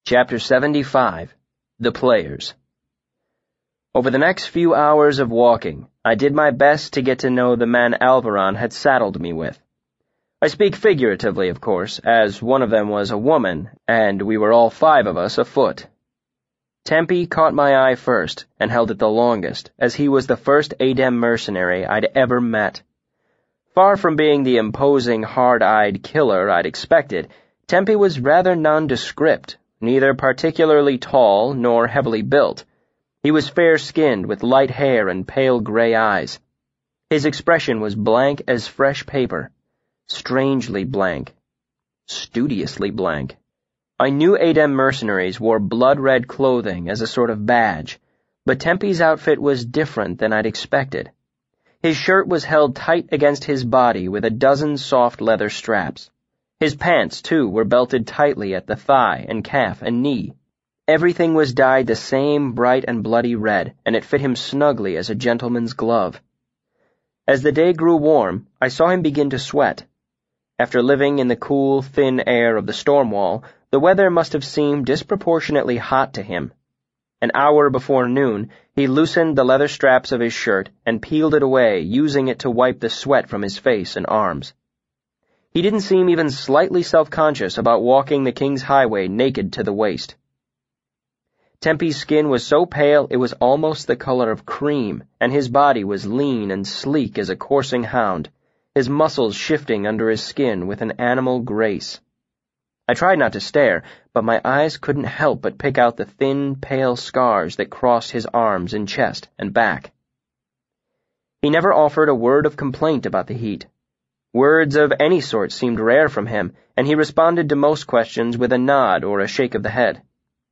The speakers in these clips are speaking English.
Chapter 75. The Players. Over the next few hours of walking, I did my best to get to know the men Alvaron had saddled me with. I speak figuratively, of course, as one of them was a woman, and we were all five of us afoot. Tempe caught my eye first, and held it the longest, as he was the first Adem mercenary I'd ever met. Far from being the imposing, hard-eyed killer I'd expected, Tempe was rather nondescript, neither particularly tall nor heavily built. He was fair-skinned with light hair and pale gray eyes. His expression was blank as fresh paper, strangely blank, studiously blank. I knew Adem mercenaries wore blood-red clothing as a sort of badge, but Tempe's outfit was different than I'd expected. His shirt was held tight against his body with a dozen soft leather straps. His pants, too, were belted tightly at the thigh and calf and knee. Everything was dyed the same bright and bloody red, and it fit him snugly as a gentleman's glove. As the day grew warm, I saw him begin to sweat. After living in the cool, thin air of the storm wall, the weather must have seemed disproportionately hot to him. An hour before noon, he loosened the leather straps of his shirt and peeled it away, using it to wipe the sweat from his face and arms. He didn't seem even slightly self-conscious about walking the King's Highway naked to the waist. Tempe's skin was so pale it was almost the color of cream, and his body was lean and sleek as a coursing hound, his muscles shifting under his skin with an animal grace. I tried not to stare, but my eyes couldn't help but pick out the thin, pale scars that crossed his arms and chest and back. He never offered a word of complaint about the heat. Words of any sort seemed rare from him, and he responded to most questions with a nod or a shake of the head.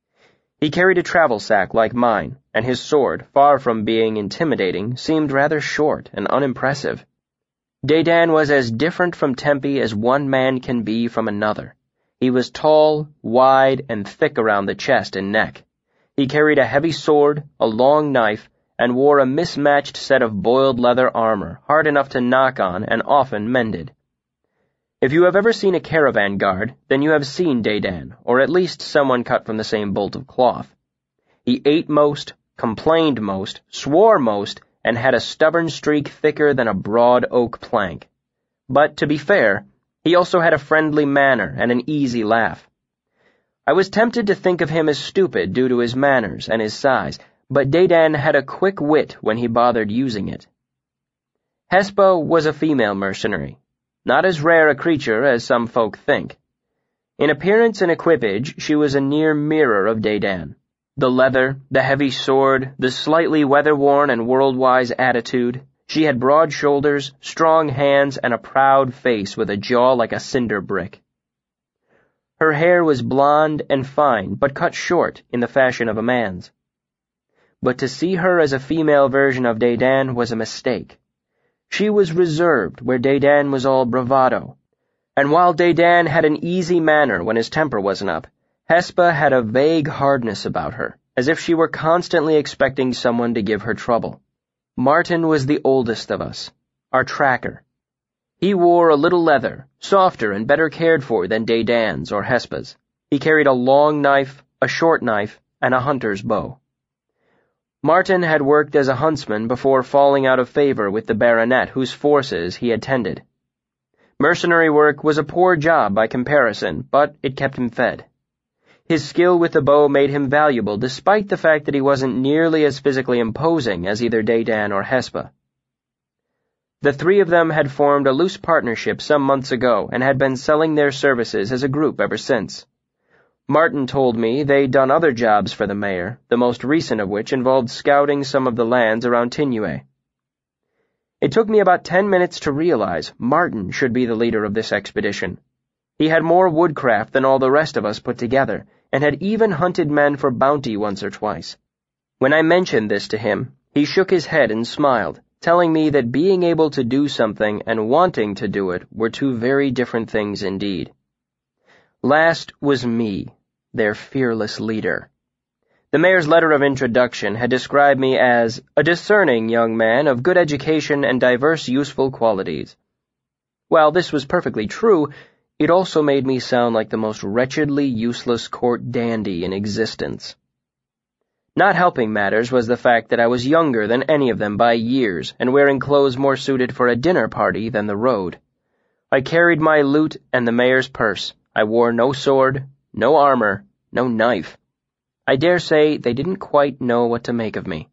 He carried a travel sack like mine, and his sword, far from being intimidating, seemed rather short and unimpressive. Dedan was as different from Tempe as one man can be from another. He was tall, wide, and thick around the chest and neck. He carried a heavy sword, a long knife, and wore a mismatched set of boiled leather armor, hard enough to knock on and often mended. If you have ever seen a caravan guard, then you have seen Dedan, or at least someone cut from the same bolt of cloth. He ate most, complained most, swore most, and had a stubborn streak thicker than a broad oak plank. But, to be fair, he also had a friendly manner and an easy laugh. I was tempted to think of him as stupid due to his manners and his size, but Dedan had a quick wit when he bothered using it. Hespa was a female mercenary, not as rare a creature as some folk think. In appearance and equipage, she was a near mirror of Dedan. The leather, the heavy sword, the slightly weather-worn and world-wise attitude. She had broad shoulders, strong hands, and a proud face with a jaw like a cinder brick. Her hair was blonde and fine, but cut short in the fashion of a man's. But to see her as a female version of Dedan was a mistake. She was reserved where Dedan was all bravado. And while Dedan had an easy manner when his temper wasn't up, Hespa had a vague hardness about her, as if she were constantly expecting someone to give her trouble. Martin was the oldest of us, our tracker. He wore a little leather, softer and better cared for than Dedan's or Hespa's. He carried a long knife, a short knife, and a hunter's bow. Martin had worked as a huntsman before falling out of favor with the baronet whose forces he had tended. Mercenary work was a poor job by comparison, but it kept him fed. His skill with the bow made him valuable despite the fact that he wasn't nearly as physically imposing as either Dedan or Hespa. The three of them had formed a loose partnership some months ago and had been selling their services as a group ever since. Martin told me they'd done other jobs for the mayor, the most recent of which involved scouting some of the lands around Tinue. It took me about 10 minutes to realize Martin should be the leader of this expedition. He had more woodcraft than all the rest of us put together, and had even hunted men for bounty once or twice. When I mentioned this to him, he shook his head and smiled, telling me that being able to do something and wanting to do it were two very different things indeed. Last was me, their fearless leader. The mayor's letter of introduction had described me as a discerning young man of good education and diverse useful qualities. While this was perfectly true, It also made me sound like the most wretchedly useless court dandy in existence. Not helping matters was the fact that I was younger than any of them by years and wearing clothes more suited for a dinner party than the road. I carried my lute and the mayor's purse. I wore no sword, no armor, no knife. I dare say they didn't quite know what to make of me.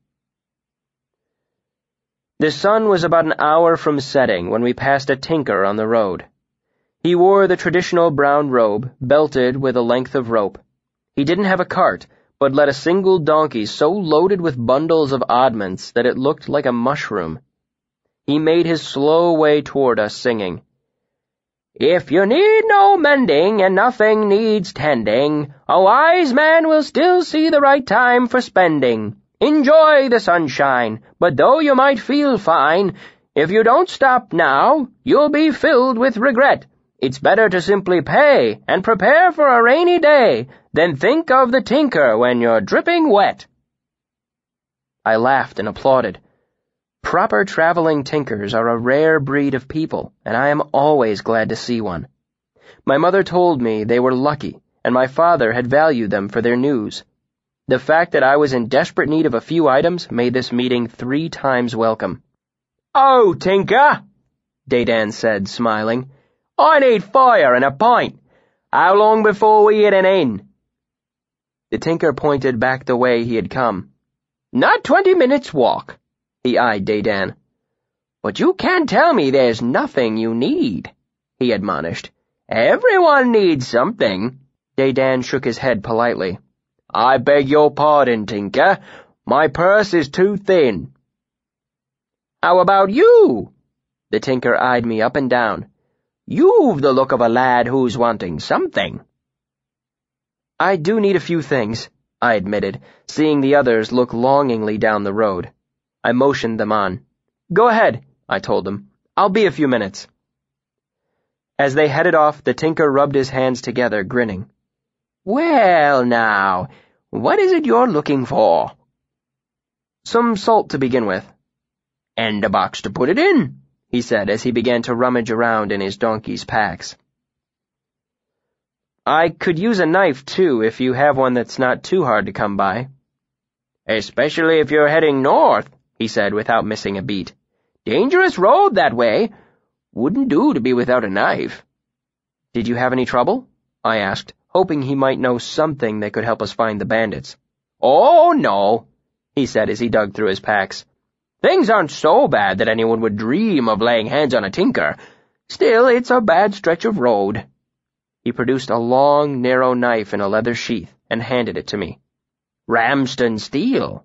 The sun was about an hour from setting when we passed a tinker on the road. He wore the traditional brown robe, belted with a length of rope. He didn't have a cart, but led a single donkey so loaded with bundles of oddments that it looked like a mushroom. He made his slow way toward us, singing, "If you need no mending and nothing needs tending, a wise man will still see the right time for spending. Enjoy the sunshine, but though you might feel fine, if you don't stop now, you'll be filled with regret. It's better to simply pay and prepare for a rainy day than think of the tinker when you're dripping wet." I laughed and applauded. Proper traveling tinkers are a rare breed of people, and I am always glad to see one. My mother told me they were lucky, and my father had valued them for their news. The fact that I was in desperate need of a few items made this meeting 3 times welcome. "Oh, tinker," Dedan said, smiling. "I need fire and a pint. How long before we hit an inn?" The tinker pointed back the way he had come. "Not 20 minutes' walk." He eyed Dedan. "But you can't tell me there's nothing you need," he admonished. "Everyone needs something." Dedan shook his head politely. "I beg your pardon, tinker. My purse is too thin." "How about you?" The tinker eyed me up and down. "You've the look of a lad who's wanting something." "I do need a few things," I admitted, seeing the others look longingly down the road. I motioned them on. "Go ahead," I told them. "I'll be a few minutes." As they headed off, the tinker rubbed his hands together, grinning. "Well, now, what is it you're looking for?" "Some salt to begin with." "And a box to put it in," he said as he began to rummage around in his donkey's packs. "I could use a knife, too, if you have one that's not too hard to come by." "Especially if you're heading north," he said without missing a beat. "Dangerous road that way. Wouldn't do to be without a knife." "Did you have any trouble?" I asked, hoping he might know something that could help us find the bandits. "Oh, no," he said as he dug through his packs. "Things aren't so bad that anyone would dream of laying hands on a tinker. Still, it's a bad stretch of road." He produced a long, narrow knife in a leather sheath and handed it to me. "Ramsden steel."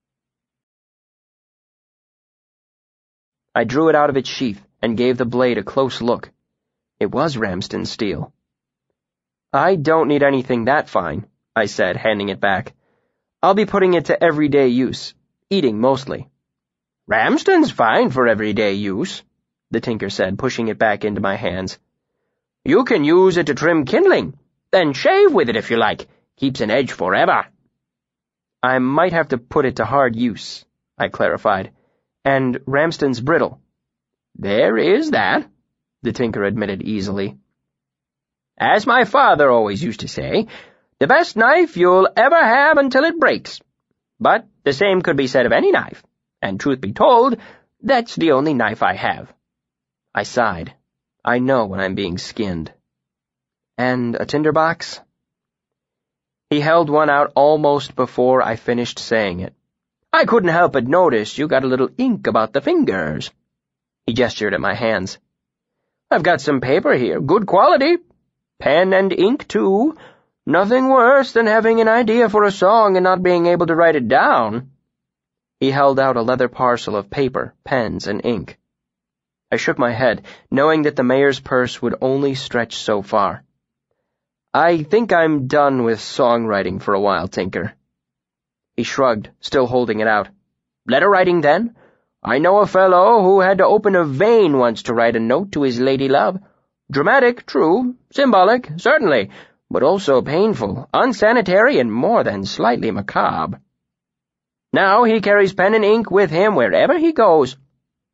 I drew it out of its sheath and gave the blade a close look. It was Ramsden steel. "I don't need anything that fine," I said, handing it back. "I'll be putting it to everyday use, eating mostly." "Ramsden's fine for everyday use," the tinker said, pushing it back into my hands. "You can use it to trim kindling, then shave with it if you like. Keeps an edge forever." "I might have to put it to hard use," I clarified. "And Ramsden's brittle." "There is that," the tinker admitted easily. "As my father always used to say, the best knife you'll ever have until it breaks. But the same could be said of any knife, and truth be told, that's the only knife I have." I sighed. I know when I'm being skinned. "And a tinderbox?" He held one out almost before I finished saying it. "I couldn't help but notice you got a little ink about the fingers." He gestured at my hands. "I've got some paper here, good quality. Pen and ink, too. Nothing worse than having an idea for a song and not being able to write it down." He held out a leather parcel of paper, pens, and ink. I shook my head, knowing that the mayor's purse would only stretch so far. "I think I'm done with songwriting for a while, tinker." He shrugged, still holding it out. "Letter writing, then? I know a fellow who had to open a vein once to write a note to his lady love. Dramatic, true, symbolic, certainly, but also painful, unsanitary, and more than slightly macabre. Now he carries pen and ink with him wherever he goes."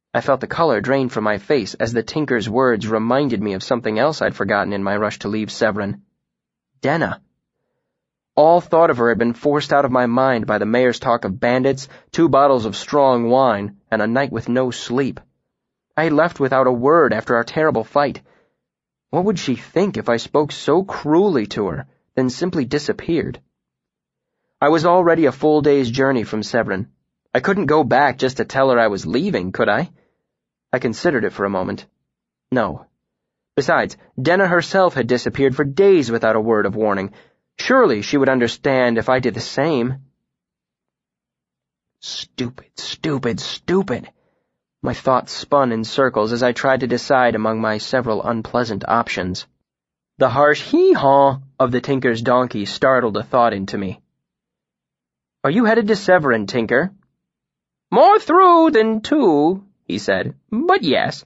I felt the color drain from my face as the tinker's words reminded me of something else I'd forgotten in my rush to leave Severin. Denna. All thought of her had been forced out of my mind by the mayor's talk of bandits, 2 bottles of strong wine, and a night with no sleep. I had left without a word after our terrible fight. What would she think if I spoke so cruelly to her, then simply disappeared? I was already a full day's journey from Severin. I couldn't go back just to tell her I was leaving, could I? I considered it for a moment. No. Besides, Denna herself had disappeared for days without a word of warning. Surely she would understand if I did the same. Stupid, stupid, stupid. My thoughts spun in circles as I tried to decide among my several unpleasant options. The harsh hee-haw of the tinker's donkey startled a thought into me. Are you headed to Severin, Tinker? More through than to, he said, but yes.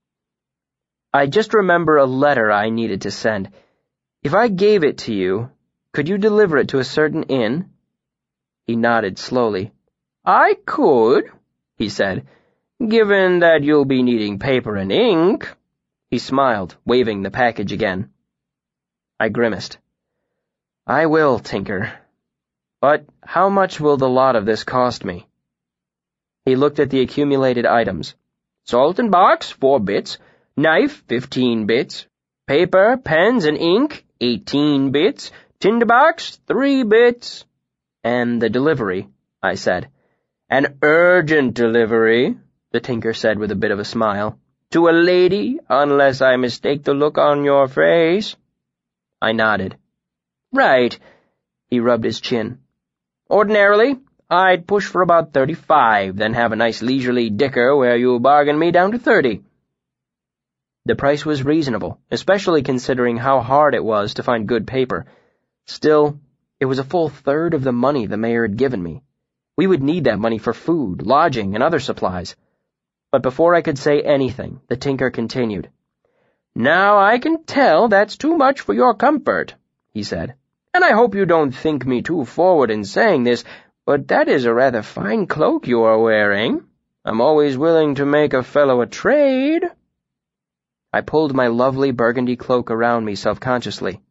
I just remember a letter I needed to send. If I gave it to you, could you deliver it to a certain inn? He nodded slowly. I could, he said, given that you'll be needing paper and ink. He smiled, waving the package again. I grimaced. I will, Tinker. But how much will the lot of this cost me? He looked at the accumulated items. Salt and box, 4 bits. Knife, 15 bits. Paper, pens, and ink, 18 bits. Tinderbox, 3 bits. And the delivery, I said. An urgent delivery, the tinker said with a bit of a smile. To a lady, unless I mistake the look on your face. I nodded. Right, he rubbed his chin. Ordinarily, I'd push for about 35, then have a nice leisurely dicker where you bargain me down to 30. The price was reasonable, especially considering how hard it was to find good paper. Still, it was a full third of the money the mayor had given me. We would need that money for food, lodging, and other supplies. But before I could say anything, the tinker continued. Now I can tell that's too much for your comfort, he said. And I hope you don't think me too forward in saying this, but that is a rather fine cloak you are wearing. I'm always willing to make a fellow a trade. I pulled my lovely burgundy cloak around me self-consciously.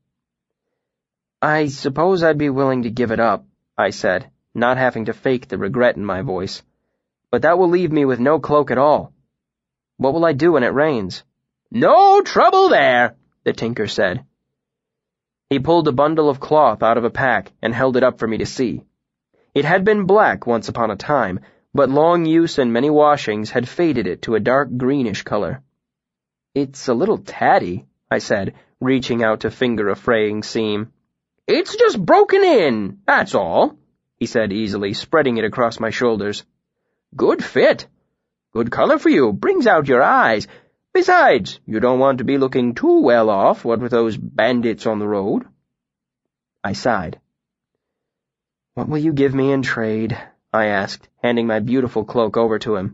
I suppose I'd be willing to give it up, I said, not having to fake the regret in my voice. But that will leave me with no cloak at all. What will I do when it rains? No trouble there, the tinker said. He pulled a bundle of cloth out of a pack and held it up for me to see. It had been black once upon a time, but long use and many washings had faded it to a dark greenish color. It's a little tatty, I said, reaching out to finger a fraying seam. It's just broken in, that's all, he said easily, spreading it across my shoulders. Good fit. Good color for you, brings out your eyes. Besides, you don't want to be looking too well off, what with those bandits on the road. I sighed. What will you give me in trade? I asked, handing my beautiful cloak over to him.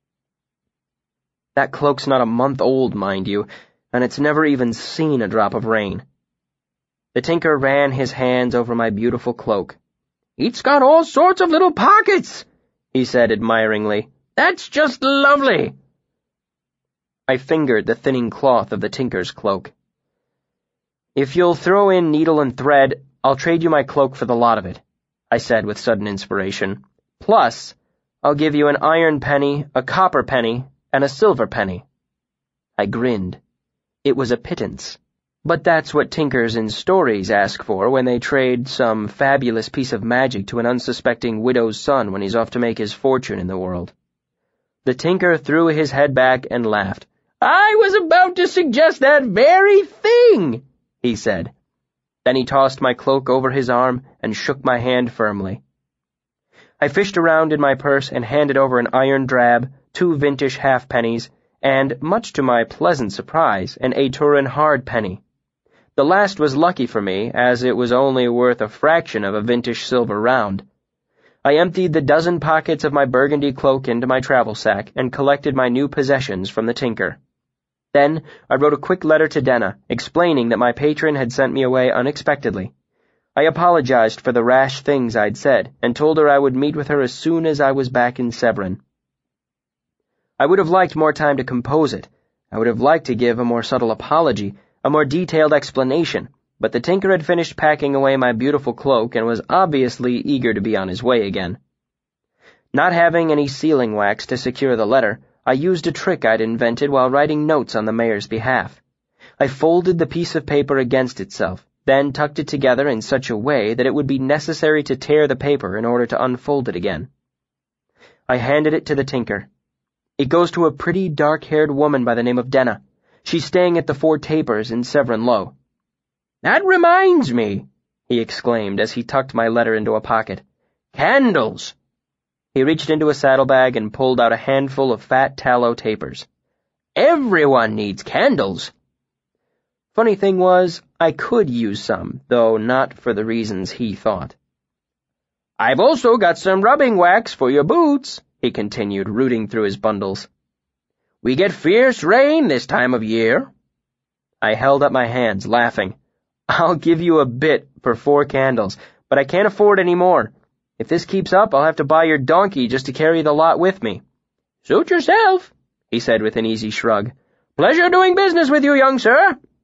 That cloak's not a month old, mind you, and it's never even seen a drop of rain. The tinker ran his hands over my beautiful cloak. It's got all sorts of little pockets, he said admiringly. That's just lovely. I fingered the thinning cloth of the tinker's cloak. If you'll throw in needle and thread, I'll trade you my cloak for the lot of it, I said with sudden inspiration. Plus, I'll give you an iron penny, a copper penny, and a silver penny. I grinned. It was a pittance. But that's what tinkers in stories ask for when they trade some fabulous piece of magic to an unsuspecting widow's son when he's off to make his fortune in the world. The tinker threw his head back and laughed. I was about to suggest that very thing, he said. Then he tossed my cloak over his arm and shook my hand firmly. I fished around in my purse and handed over an iron drab, 2 vintage halfpennies, and, much to my pleasant surprise, an Turin hard penny. The last was lucky for me, as it was only worth a fraction of a vintage silver round. I emptied the dozen pockets of my burgundy cloak into my travel sack and collected my new possessions from the tinker. Then I wrote a quick letter to Denna, explaining that my patron had sent me away unexpectedly. I apologized for the rash things I'd said, and told her I would meet with her as soon as I was back in Severin. I would have liked more time to compose it. I would have liked to give a more subtle apology, a more detailed explanation, but the tinker had finished packing away my beautiful cloak and was obviously eager to be on his way again. Not having any sealing wax to secure the letter, I used a trick I'd invented while writing notes on the mayor's behalf. I folded the piece of paper against itself, then tucked it together in such a way that it would be necessary to tear the paper in order to unfold it again. I handed it to the tinker. It goes to a pretty dark-haired woman by the name of Denna. She's staying at the Four Tapers in Severn Low. "That reminds me," he exclaimed as he tucked my letter into a pocket. "Candles!" He reached into a saddlebag and pulled out a handful of fat tallow tapers. "Everyone needs candles." Funny thing was, I could use some, though not for the reasons he thought. "I've also got some rubbing wax for your boots," he continued, rooting through his bundles. "We get fierce rain this time of year." I held up my hands, laughing. "I'll give you a bit for 4 candles, but I can't afford any more. If this keeps up, I'll have to buy your donkey just to carry the lot with me." "Suit yourself," he said with an easy shrug. "Pleasure doing business with you, young sir."